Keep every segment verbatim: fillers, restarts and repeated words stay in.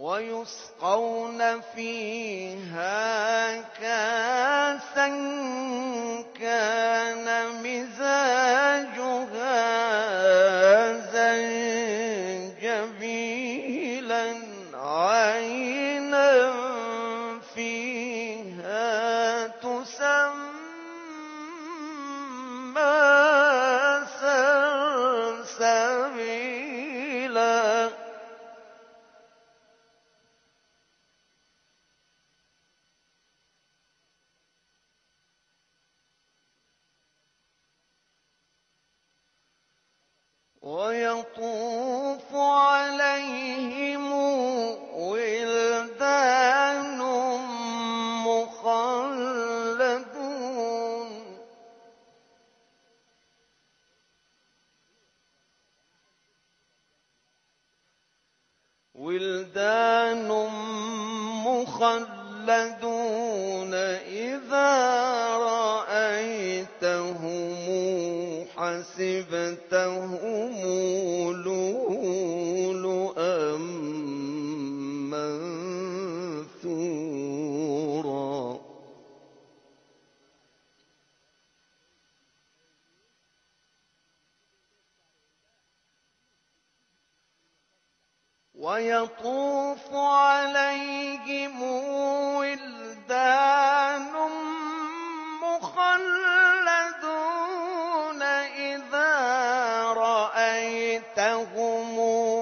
ويسقون فيها كأسا كان مزاجها زنجبيلا عينا فيها تسمى سلسبيلا. ويطوف عليهم ولدان مخلدون ولدان مخلدون إذا رأيتهم حسبتهم لؤلؤا منثورا. ويطوف عليهم ولدان مخلدون إذا رأيتهم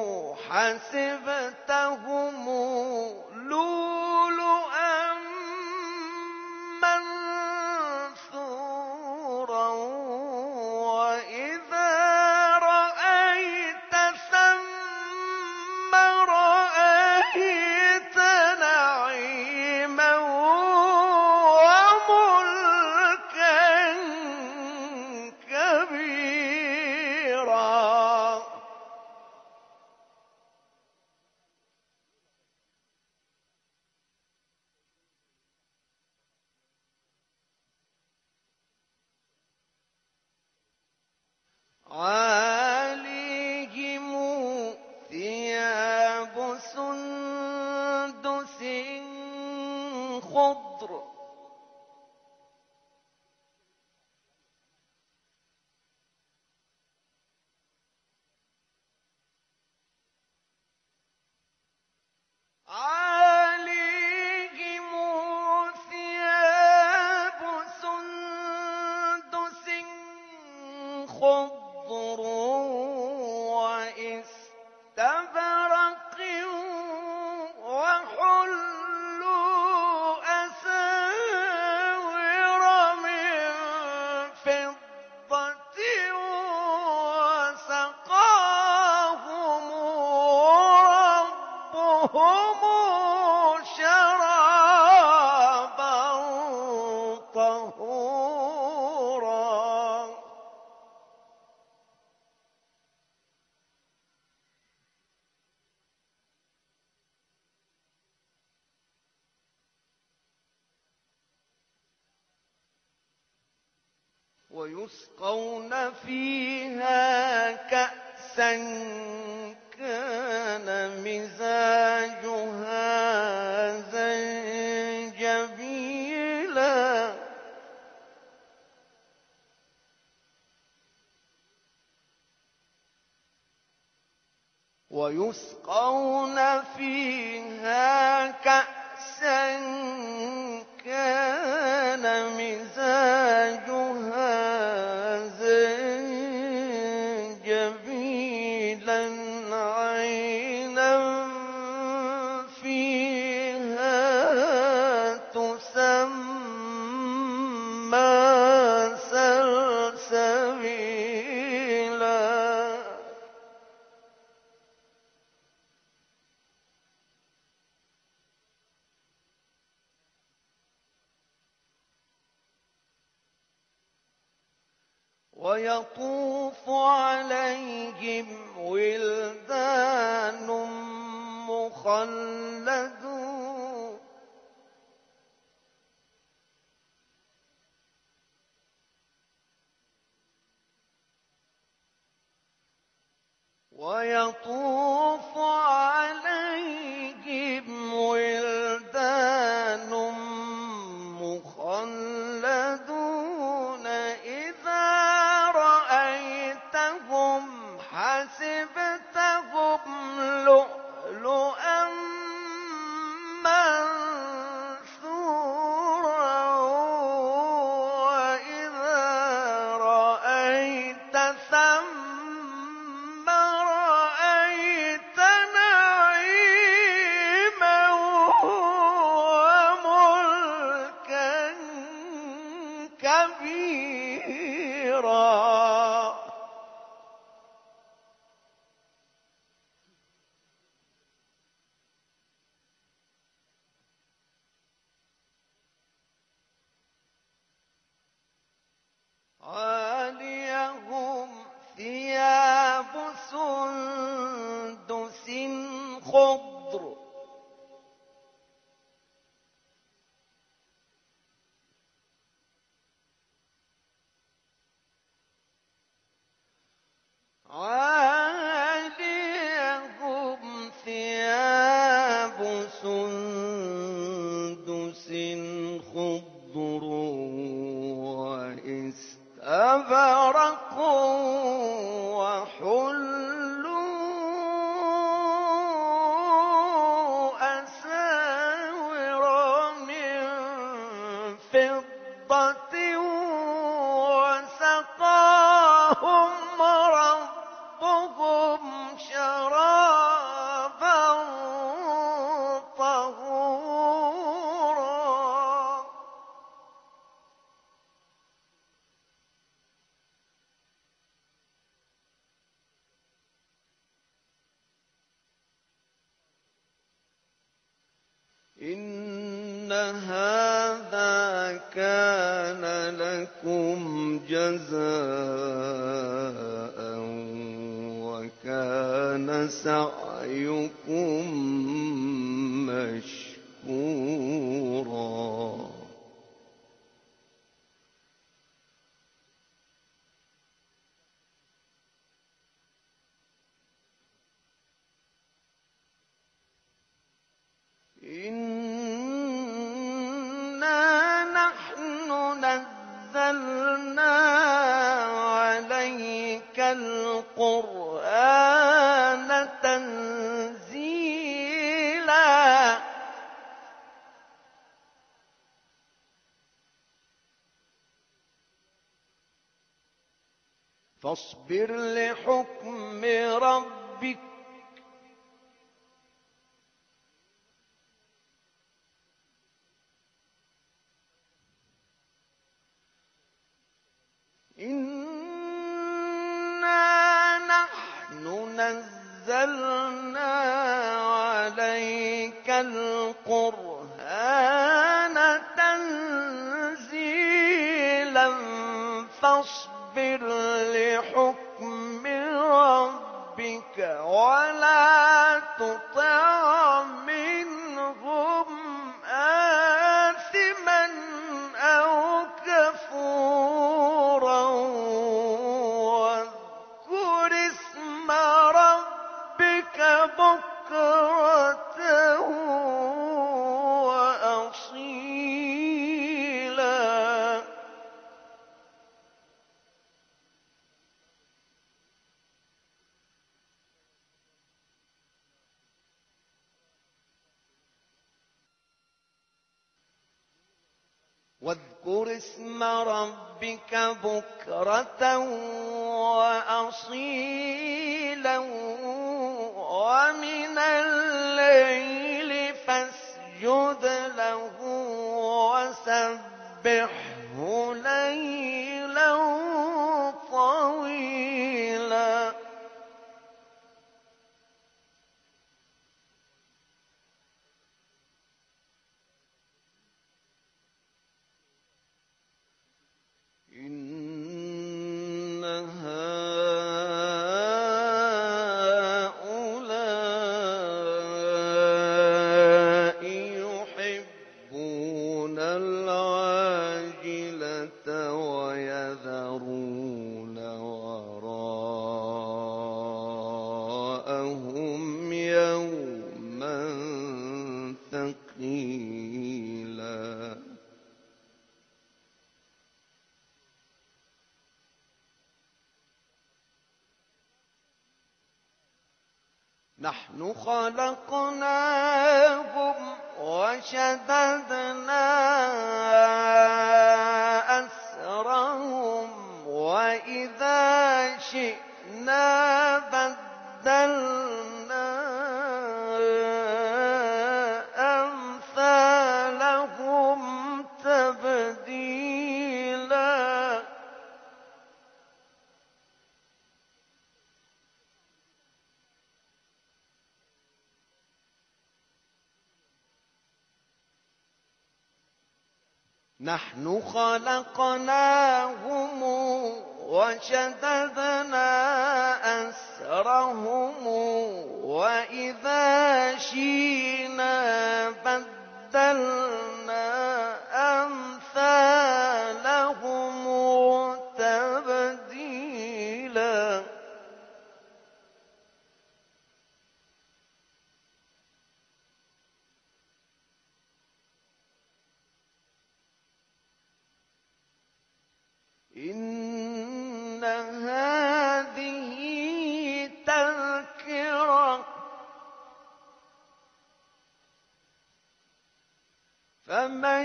حسبتهم لؤلؤا منثورا وإذا رأيت ثم رأيت نعيما وملكا كبيرا. عاليهم ثياب سندس خضر عاليهم ثياب سندس خضر واستبرق وحلوا أساور من فضة وسقاهم ربهم شرابا طهورا. ويسقون فيها كأسا كان مزاجها زنجبيلا ويسقون فيها كأسا كان مزاجها زنجبيلا عينا فيها تسمى سلسبيلا. ويطوف عليهم ولدان مخلدون ويطوف عليهم وِلْدَانٌ مُّخَلَّدُونَ إِذَا رَأَيْتَهُمْ حَسِبْتَهُمْ لُؤْلُؤًا مَّنثُورًا وَإِذَا رَأَيْتَ ثَمَّ رَأَيْتَ نَعِيمًا وَمُلْكًا كَبِيرًا. عَالِيَهُمْ ثِيَابُ سُندُسٍ خُضْرٌ عَالِيَهُمْ ثِيَابُ سُندُسٍ خُضْرٌ وَإِسْتَبْرَقٌ وَحُلُّوا أَسَاوِرَ مِن فِضَّةٍ وَسَقَاهُمْ رَبُّهُمْ شَرَابًا طَهُورًا. إِنَّ هَٰذَا كَانَ لَكُمْ جَزَاءً وَكَانَ سَعْيُكُم مَّشْكُورًا. إِنَّا نَحْنُ نَزَّلْنَا عَلَيْكَ الْقُرْآنَ تَنزِيلًا. فاصبر لحكم ربك إِنَّا نَحْنُ نَزَّلْنَا عَلَيْكَ الْقُرْآنَ تَنزِيلًا فاصبر لحكم ربك ولا تطع منهم آثما أو كفورا واذكر اسم ربك بكرة وأصيلا. واذكر اسم ربك بكرة وأصيلا ومن الليل فاسجد له وسبحه ليلا طويلا. إن هؤلاء يحبون العاجلة ويذرون وراءهم يوما ثقيلا. نحن خلقناهم وشددنا أسرهم وإذا شئنا بدلنا أمثالهم تبديلا. نحن خلقناهم وشددنا أسرهم وإذا شئنا بدلنا أمثالهم تبديلا. إن هذه تذكرة فمن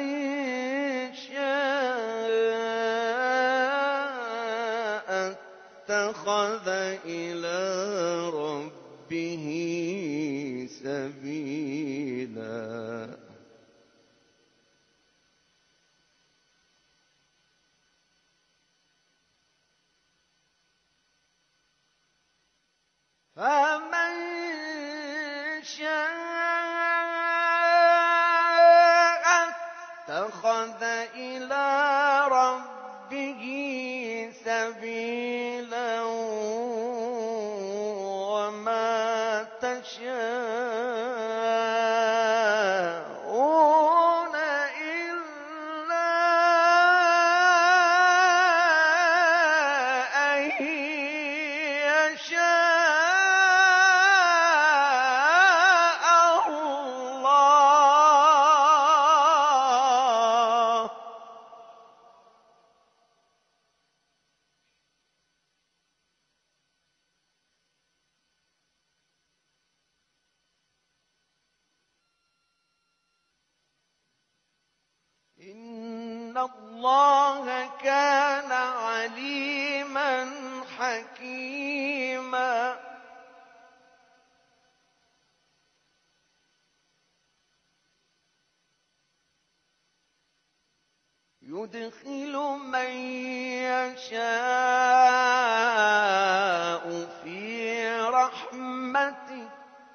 شاء اتخذ إلى ربه سبيلا. فمن شاء اتخذ إلى ربه سبيلا وما تشاءون إلا أن يشاء إن الله كان عليما حكيما. يدخل من يشاء في رحمته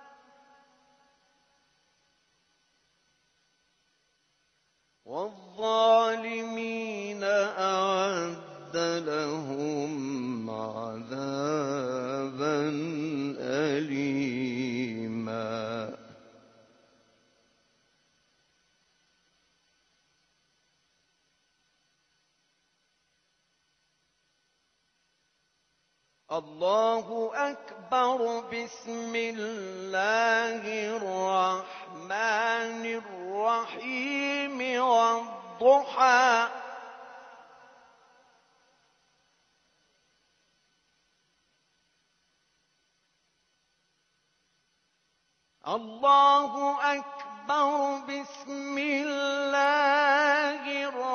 والظالمين أعد لهم عذابا أليما. الله أكبر. بسم الله الرحمن الرحيم. والضحى الله أكبر. بسم الله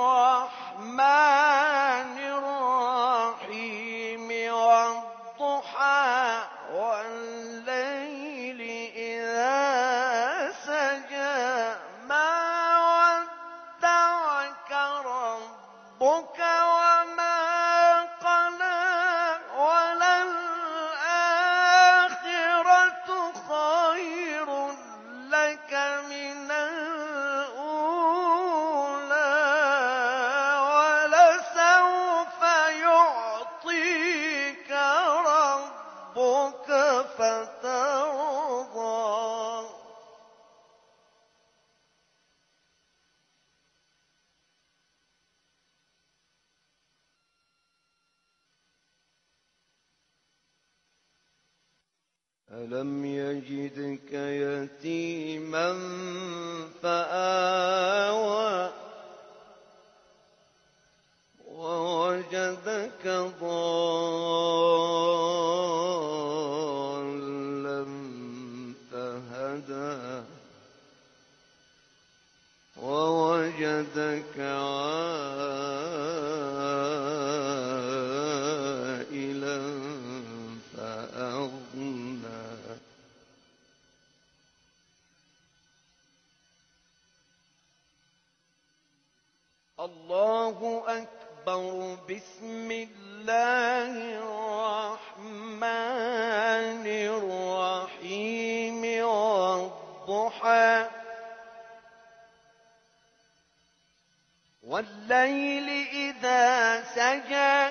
الرحمن الرحيم. والضحى والليل إذا سجى ما ودعك ربك وما قلى وللآخرة خير لك من الأولى ولسوف يعطيك ربك فترضى. ألم يجدك يتيما فآوى ووجدك ضالا ووجدك عائلا فأغنى الله أكبر. بسم الله الرحمن الرحيم. والضحى والليل إذا سجى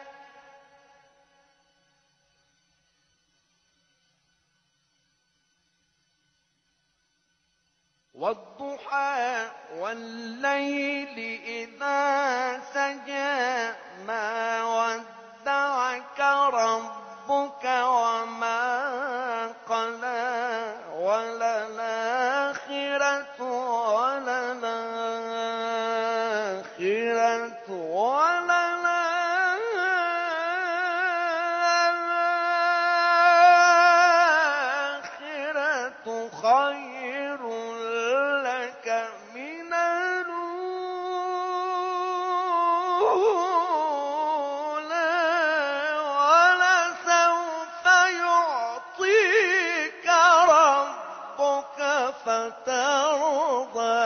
والضحى والليل إذا سجى ما ودعك ربك وما قلى وللآخرة وللآخرة وللآخرة خير لك من الأولى ولسوف يعطيك ربك فترضى.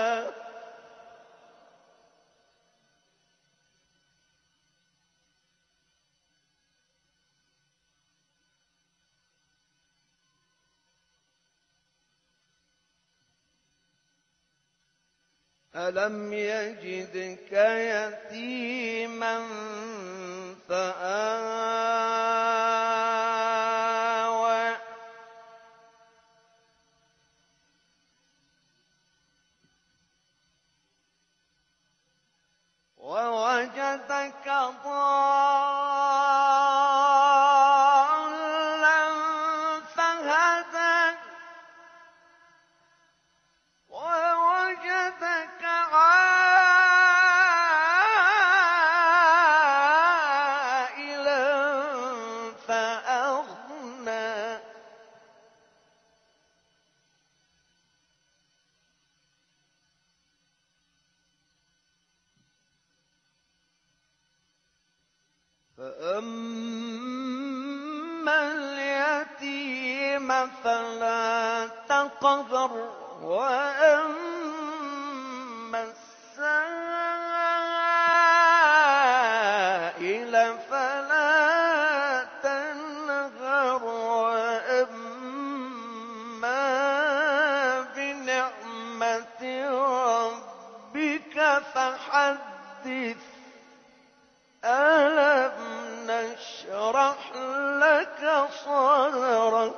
ألم يجدك يتيما فآوى ووجدك ضالا فهدى ووجدك عائلا فأغنى فأما اليتيم فلا تقهر وأما السائل فلا تنهر وأما بنعمة ربك فحدث. ألم نشرح لك صدرك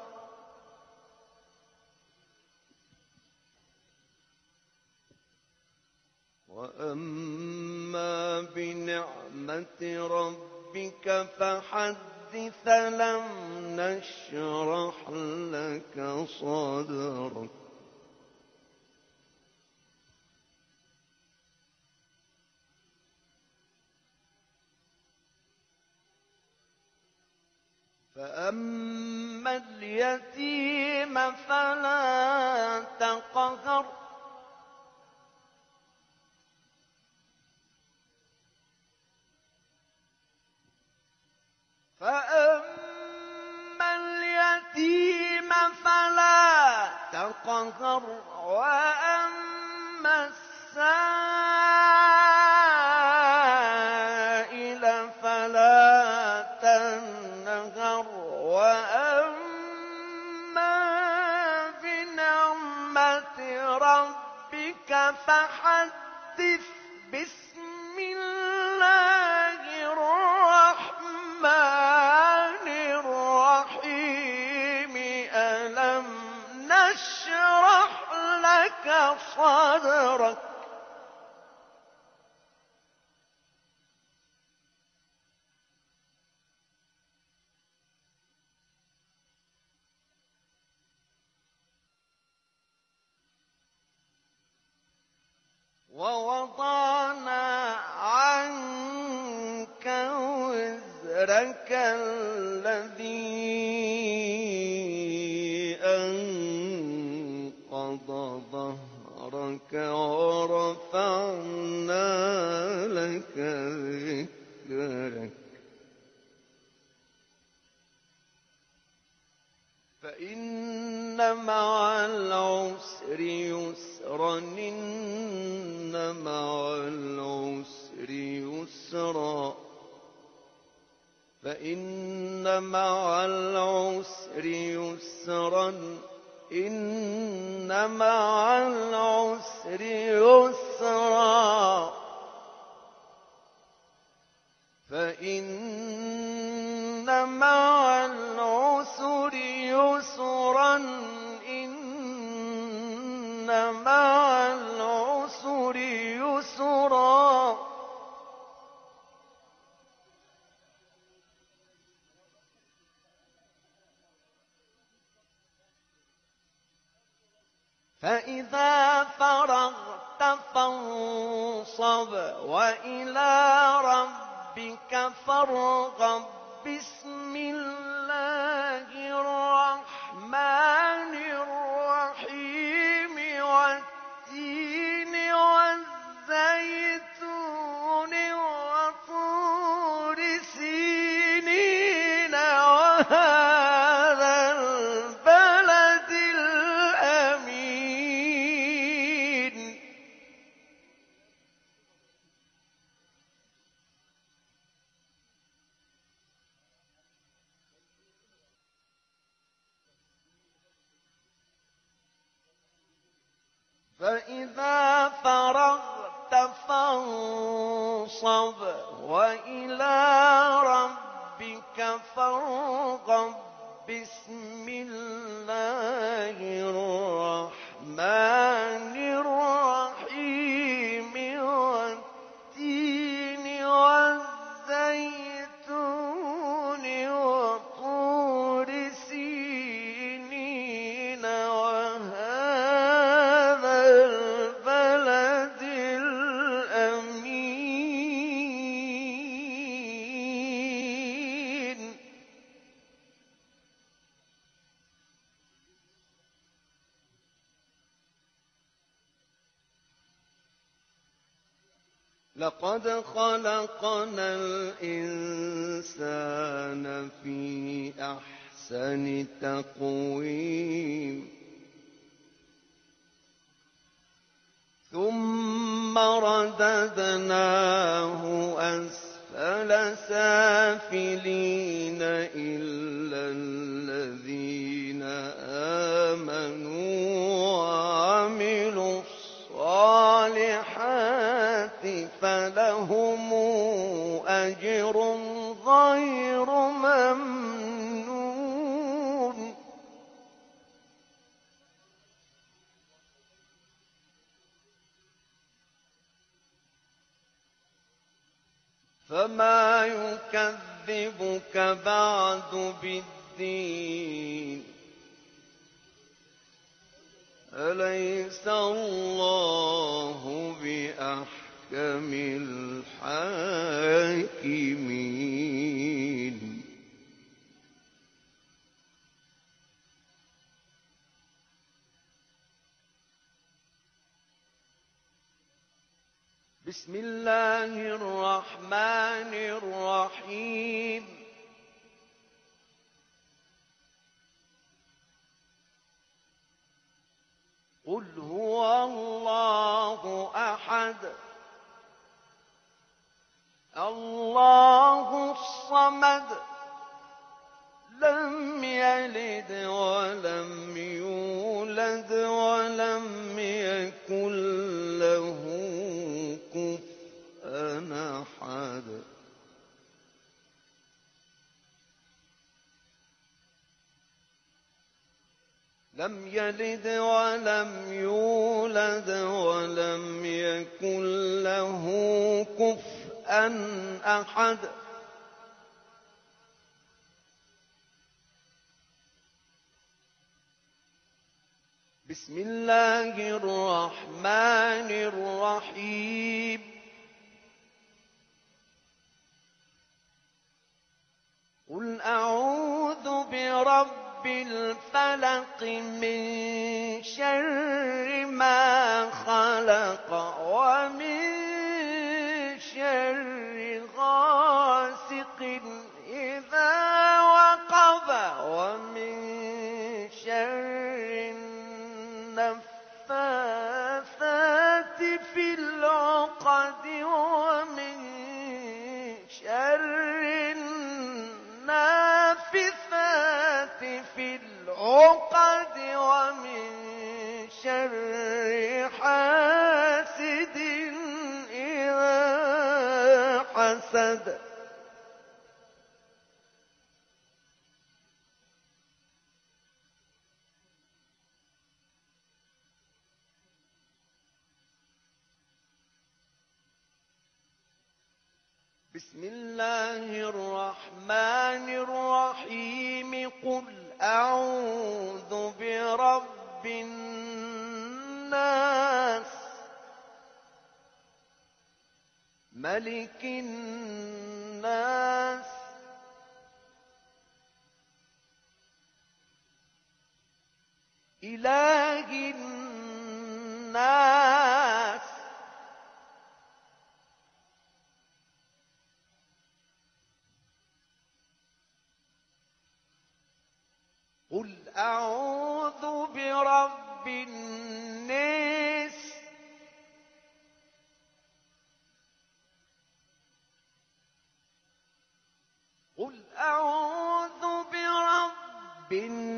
وأما بنعمة ربك فحدث. لم نشرح لك صدرك فأما اليتيم فلا تقهر فأما اليتيم فلا تقهر وأما السائل فلا تنهر وأما بنعمة ربك فحدث. بسم الله الرحمن الرحيم. ألم نشرح لك صدرك ووضعنا عنك وزرك الذي أنقض ظهرك ورفعنا فإن مع العسر يسرا إن مع العسر يسرا فإن مع العسر يسرا إن مع العسر يسرا فإن مع العسر يسرا إن مع العسر يسرا فإذا فرغت فانصب وإلى ربك فارغب بسم الله الرحمن الرحيم والتين والزيتون وطور سينين وهذا البلد الأمين فإذا فرغت فانصب وإلى ربك فارغب بسم الله الرحمن الرحيم والتين والزيتون وطور سينين وهذا البلد الأمين لقد خلقنا الإنسان في أحسن تقويم ثم رددناه أسفل سافلين إلا الذين آمنوا وعملوا الصالحات فلهم أجر غير ممنون فما يكذبك بعد بالدين أليس الله بأحكم الحاكمين بسم الله الرحمن الرحيم قل هو الله أحد الله الصمد لم يلد ولم يولد ولم يكن له كفوا أحد لم يلد ولم يولد ولم يكن له كفوا أحد بسم الله الرحمن الرحيم قل أعوذ برب الفلق من شر ما خلق ومن شر غاسق إذا وقب ومن النفاثات في العقد ومن شر النافثات في العقد ومن شر حاسد إذا حسد. بسم الله الرحمن الرحيم. قل أعوذ برب الناس ملك الناس إله الناس قل أعوذ برب الناس قل أعوذ برب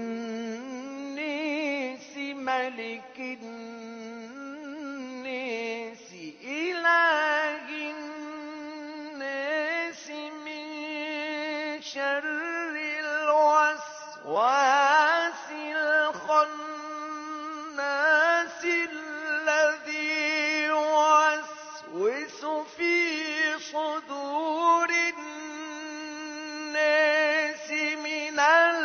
الناس ملك الناس إله الناس من شر الوسواس الخناس الذي يوسوس في صدور الناس من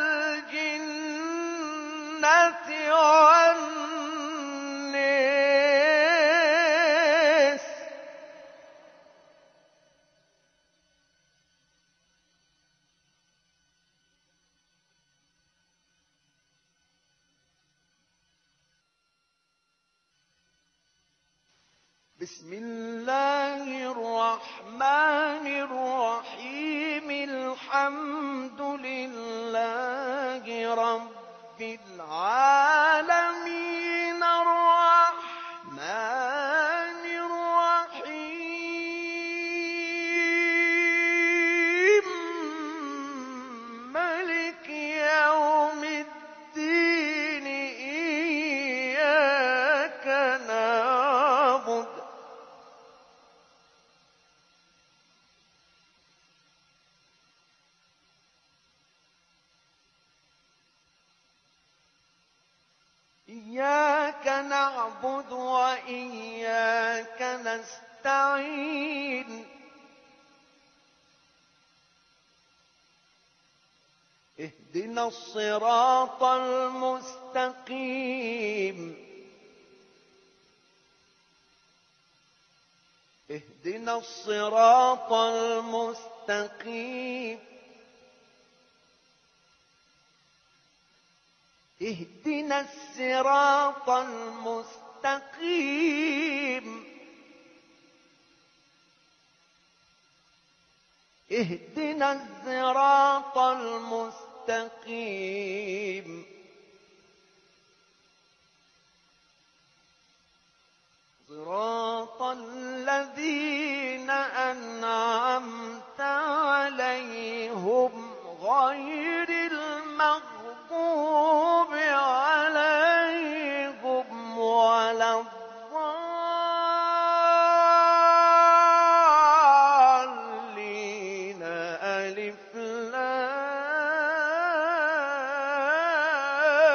الجنة والناس. بسم الله الرحمن الرحيم. الحمد لله رب العالمين الرحمن الرحيم مالك يوم الدين. إياك نعبد إياك نعبد وإياك نستعين. اهدنا الصراط المستقيم اهدنا الصراط المستقيم اهدنا الصراط المستقيم اهدنا الصراط المستقيم